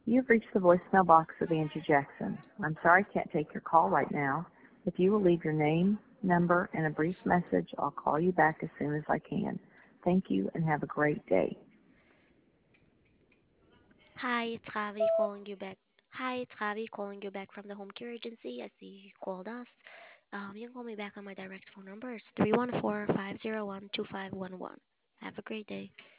You've reached the voicemail box of Angie Jackson. I'm sorry I can't take your call right now. If you will leave your name, number, and a brief message, I'll call you back as soon as I can. Thank you and have a great day. Hi, it's Ravi calling you back. Hi, it's Ravi calling you back from the home care agency. I see you called us. You can call me back on my direct phone number. It's 314-501-2511. Have a great day.